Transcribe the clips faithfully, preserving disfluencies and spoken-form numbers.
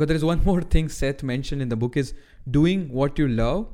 Because there is one more thing Seth mentioned in the book is doing what you love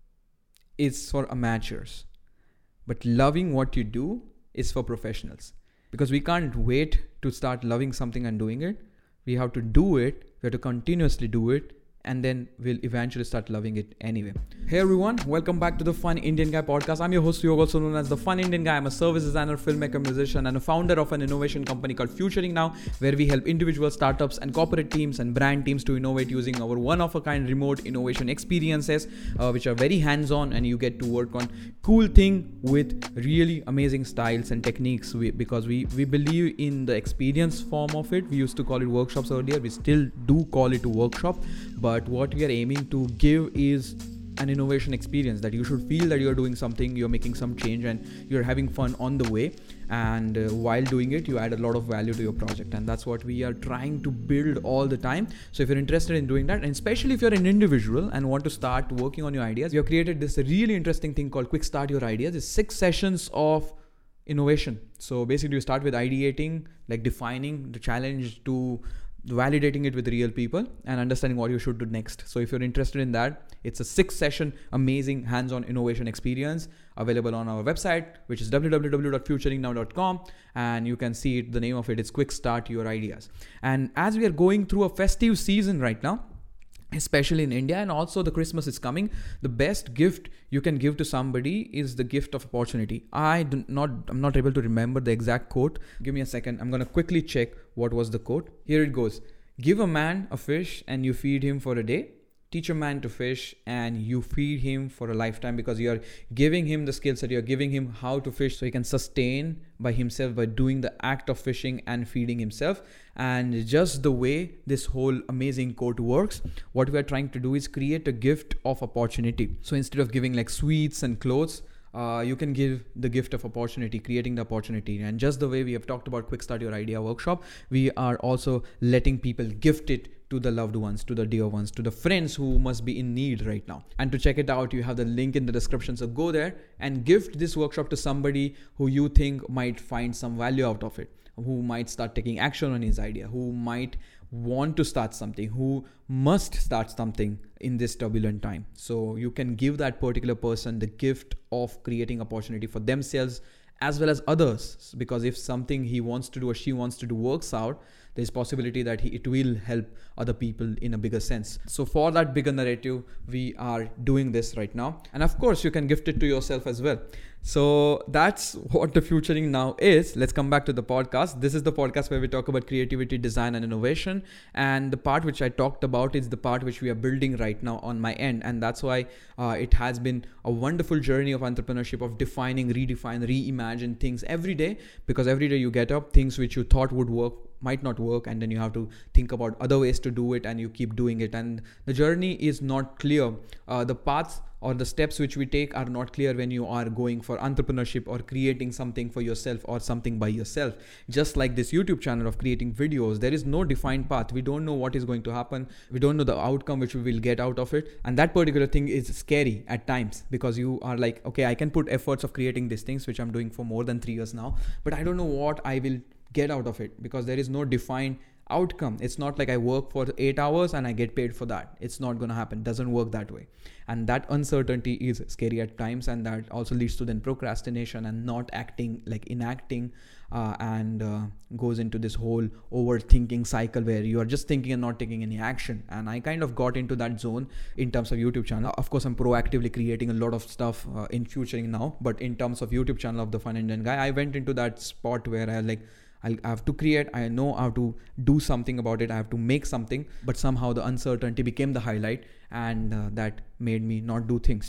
is for amateurs. But loving what you do is for professionals. Because we can't wait to start loving something and doing it. We have to do it. We have to continuously do it. And then we'll eventually start loving it anyway. Hey everyone, welcome back to the Fun Indian Guy podcast. I'm your host, Yog, also known as the Fun Indian Guy. I'm a service designer, filmmaker, musician, and a founder of an innovation company called Futuring Now, where we help individual startups and corporate teams and brand teams to innovate using our one-of-a-kind remote innovation experiences, uh, which are very hands-on, and you get to work on cool thing with really amazing styles and techniques. We, because we we believe in the experience form of it. We used to call it workshops earlier. We still do call it a workshop, but But what we are aiming to give is an innovation experience that you should feel that you're doing something, you're making some change, and you're having fun on the way. And uh, while doing it, you add a lot of value to your project. And that's what we are trying to build all the time. So if you're interested in doing that, and especially if you're an individual and want to start working on your ideas, we have created this really interesting thing called Quick Start Your Ideas. It's six sessions of innovation. So basically you start with ideating, like defining the challenge, to validating it with real people and understanding what you should do next. So if you're interested in that, it's a six session amazing hands-on innovation experience available on our website, which is w w w dot futuring now dot com, and you can see it, the name of it is Quick Start Your Ideas. And as we are going through a festive season right now, especially in India, and also the Christmas is coming, the best gift you can give to somebody is the gift of opportunity. I do not, I'm not able to remember the exact quote. Give me a second. I'm going to quickly check what was the quote. Here it goes. Give a man a fish and you feed him for a day. Teach a man to fish and you feed him for a lifetime, because you are giving him the skills that you're giving him how to fish so he can sustain by himself by doing the act of fishing and feeding himself. And just the way this whole amazing quote works, what we are trying to do is create a gift of opportunity. So instead of giving like sweets and clothes, Uh, you can give the gift of opportunity, creating the opportunity. And just the way we have talked about Quick Start Your Idea workshop, we are also letting people gift it to the loved ones, to the dear ones, to the friends who must be in need right now. And to check it out, you have the link in the description. So go there and gift this workshop to somebody who you think might find some value out of it, who might start taking action on his idea, who might want to start something, who must start something in this turbulent time. So you can give that particular person the gift of creating opportunity for themselves as well as others, because if something he wants to do or she wants to do works out, there's possibility that he, it will help other people in a bigger sense. So for that bigger narrative, we are doing this right now. And of course, you can gift it to yourself as well. So that's what the Futuring Now is. Let's come back to the podcast. This is the podcast where we talk about creativity, design, and innovation. And the part which I talked about is the part which we are building right now on my end. And that's why uh, it has been a wonderful journey of entrepreneurship, of defining, redefine, reimagine things every day. Because every day you get up, things which you thought would work might not work, and then you have to think about other ways to do it, and you keep doing it. And the journey is not clear. Uh, the paths or the steps which we take are not clear when you are going for entrepreneurship or creating something for yourself or something by yourself. Just like this YouTube channel of creating videos, there is no defined path. We don't know what is going to happen. We don't know the outcome which we will get out of it. And that particular thing is scary at times, because you are like, okay, I can put efforts of creating these things, which I'm doing for more than three years now, but I don't know what I will get out of it, because there is no defined outcome. It's not like I work for eight hours and I get paid for that. It's not going to happen. Doesn't work that way. And that uncertainty is scary at times, and that also leads to then procrastination and not acting, like enacting, uh, and uh, goes into this whole overthinking cycle where you are just thinking and not taking any action. And I kind of got into that zone in terms of YouTube channel. Of course, I'm proactively creating a lot of stuff uh, in Futuring Now, but in terms of YouTube channel of the Fun Indian Guy, I went into that spot where I like, I have to create, I know how to do something about it, I have to make something, but somehow the uncertainty became the highlight, and uh, that made me not do things.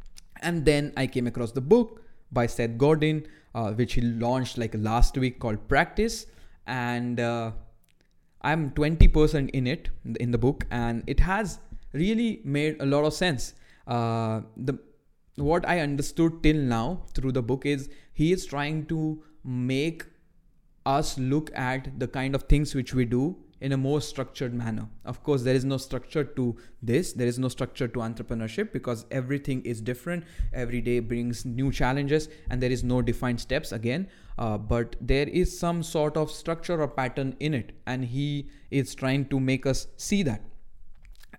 And then I came across the book by Seth Godin, uh, which he launched like last week, called Practice. And uh, I'm twenty percent in it, in the book, and it has really made a lot of sense. Uh, the what I understood till now through the book is he is trying to make us look at the kind of things which we do in a more structured manner. Of course, there is no structure to this. There is no structure to entrepreneurship, because everything is different. Every day brings new challenges, and there is no defined steps again. Uh, but there is some sort of structure or pattern in it, and he is trying to make us see that.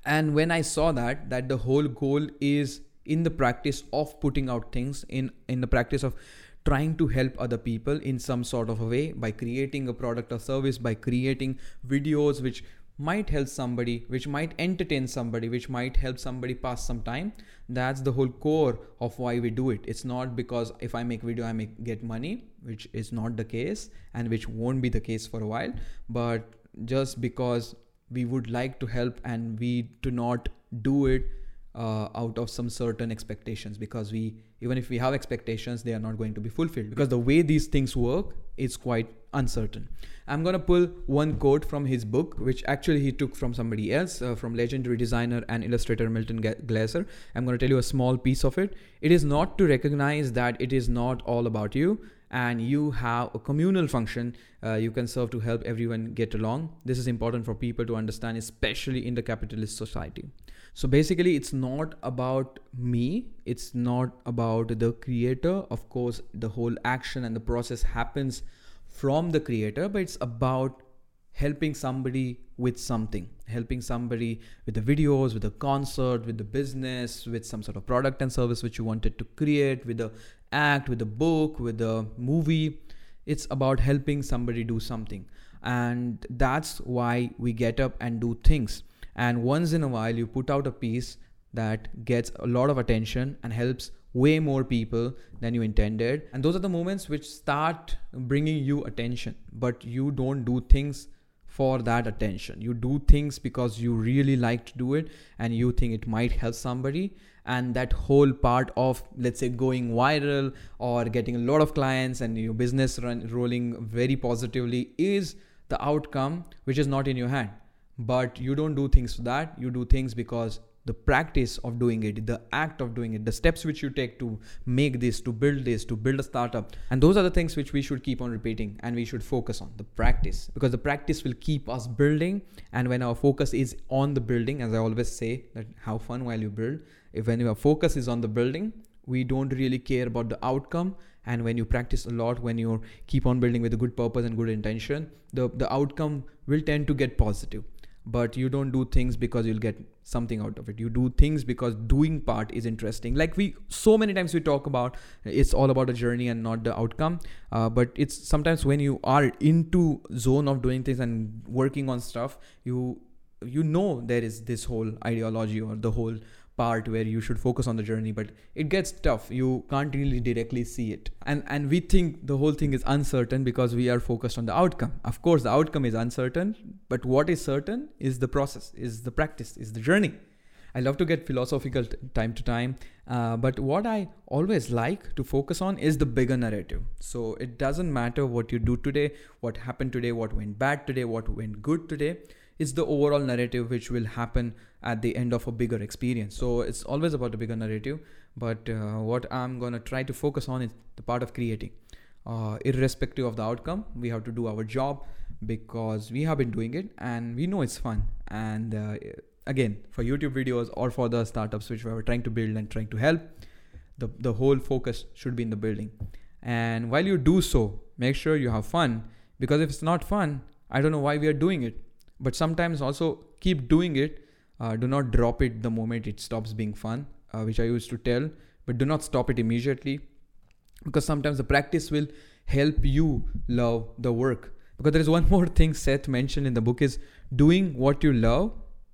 And when I saw that, that the whole goal is in the practice of putting out things, in, in the practice of trying to help other people in some sort of a way by creating a product or service, by creating videos which might help somebody, which might entertain somebody, which might help somebody pass some time. That's the whole core of why we do it. It's not because if I make video, I make get money, which is not the case and which won't be the case for a while, but just because we would like to help and we do not do it uh, out of some certain expectations, because we, even if we have expectations, they are not going to be fulfilled, because the way these things work is quite uncertain. I'm going to pull one quote from his book, which actually he took from somebody else, uh, from legendary designer and illustrator Milton Glaser. I'm going to tell you a small piece of it. It is not to recognize that it is not all about you, and you have a communal function uh, you can serve to help everyone get along. This is important for people to understand, especially in the capitalist society. So basically, it's not about me. It's not about the creator. Of course, the whole action and the process happens from the creator, but it's about helping somebody with something, helping somebody with the videos, with the concert, with the business, with some sort of product and service which you wanted to create, with the act, with the book, with the movie. It's about helping somebody do something. And that's why we get up and do things. And once in a while, you put out a piece that gets a lot of attention and helps way more people than you intended. And those are the moments which start bringing you attention, but you don't do things for that attention. You do things because you really like to do it and you think it might help somebody. And that whole part of, let's say, going viral or getting a lot of clients and your business run, rolling very positively is the outcome which is not in your hand. But you don't do things for that. You do things because the practice of doing it, the act of doing it, the steps which you take to make this, to build this, to build a startup. And those are the things which we should keep on repeating and we should focus on, the practice, because the practice will keep us building. And when our focus is on the building, as I always say, that have fun while you build. If when your focus is on the building, we don't really care about the outcome. And when you practice a lot, when you keep on building with a good purpose and good intention, the, the outcome will tend to get positive. But you don't do things because you'll get something out of it. You do things because doing part is interesting. Like we, so many times we talk about, it's all about a journey and not the outcome. Uh, but it's sometimes when you are into zone of doing things and working on stuff, you, you know, there is this whole ideology or the whole part where you should focus on the journey, but it gets tough. You can't really directly see it. And and we think the whole thing is uncertain because we are focused on the outcome. Of course, the outcome is uncertain, but what is certain is the process, is the practice, is the journey. I love to get philosophical t- time to time, uh, but what I always like to focus on is the bigger narrative. So it doesn't matter what you do today, what happened today, what went bad today, what went good today. It's the overall narrative which will happen at the end of a bigger experience. So it's always about the bigger narrative. But uh, what I'm going to try to focus on is the part of creating. Uh, irrespective of the outcome, we have to do our job because we have been doing it and we know it's fun. And uh, again, for YouTube videos or for the startups which we are trying to build and trying to help, the, the whole focus should be in the building. And while you do so, make sure you have fun, because if it's not fun, I don't know why we are doing it. But sometimes also keep doing it. Uh, do not drop it the moment it stops being fun, uh, which I used to tell, but do not stop it immediately, because sometimes the practice will help you love the work. Because there is one more thing Seth mentioned in the book is doing what you love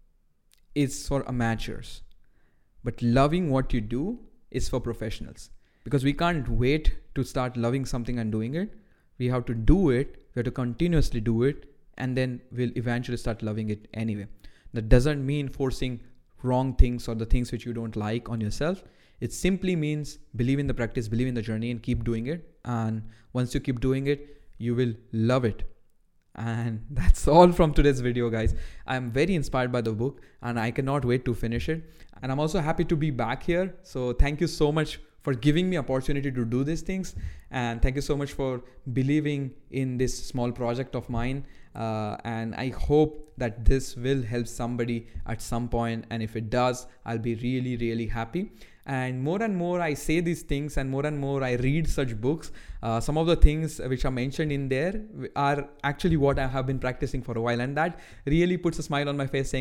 is for amateurs, but loving what you do is for professionals. Because we can't wait to start loving something and doing it. We have to do it. We have to continuously do it. And then we'll eventually start loving it anyway. That doesn't mean forcing wrong things or the things which you don't like on yourself. It simply means believe in the practice, believe in the journey and keep doing it. And once you keep doing it, you will love it. And that's all from today's video, guys. I'm very inspired by the book and I cannot wait to finish it. And I'm also happy to be back here. So thank you so much for giving me opportunity to do these things. And thank you so much for believing in this small project of mine. Uh, and I hope that this will help somebody at some point. And if it does, I'll be really, really happy. And more and more I say these things and more and more I read such books. Uh, some of the things which are mentioned in there are actually what I have been practicing for a while. And that really puts a smile on my face saying like,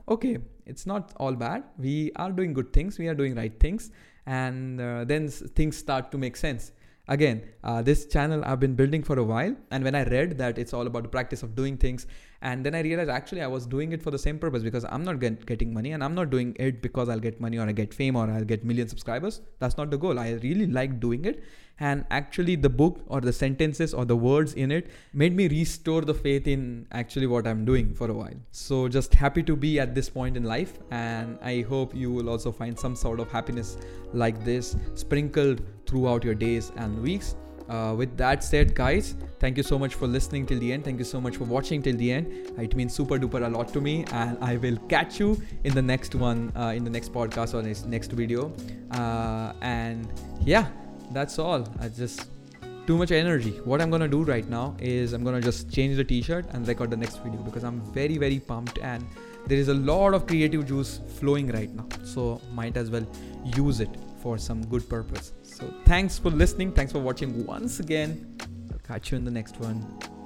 okay, it's not all bad. We are doing good things. We are doing right things. And uh, then s- things start to make sense. Again, uh, this channel I've been building for a while. And when I read that it's all about the practice of doing things, and then I realized actually I was doing it for the same purpose, because I'm not get, getting money, and I'm not doing it because I'll get money or I get fame or I'll get million subscribers. That's not the goal. I really like doing it. And actually the book or the sentences or the words in it made me restore the faith in actually what I'm doing for a while. So just happy to be at this point in life. And I hope you will also find some sort of happiness like this sprinkled throughout your days and weeks. Uh, with that said, guys, thank you so much for listening till the end. Thank you so much for watching till the end. It means super duper a lot to me, and I will catch you in the next one, uh, in the next podcast or next, next video. Uh, and yeah, that's all. I just too much energy. What I'm gonna do right now is I'm gonna just change the t-shirt and record the next video, because I'm very very pumped and there is a lot of creative juice flowing right now, so might as well use it for some good purpose. So thanks for listening. Thanks for watching once again. I'll catch you in the next one.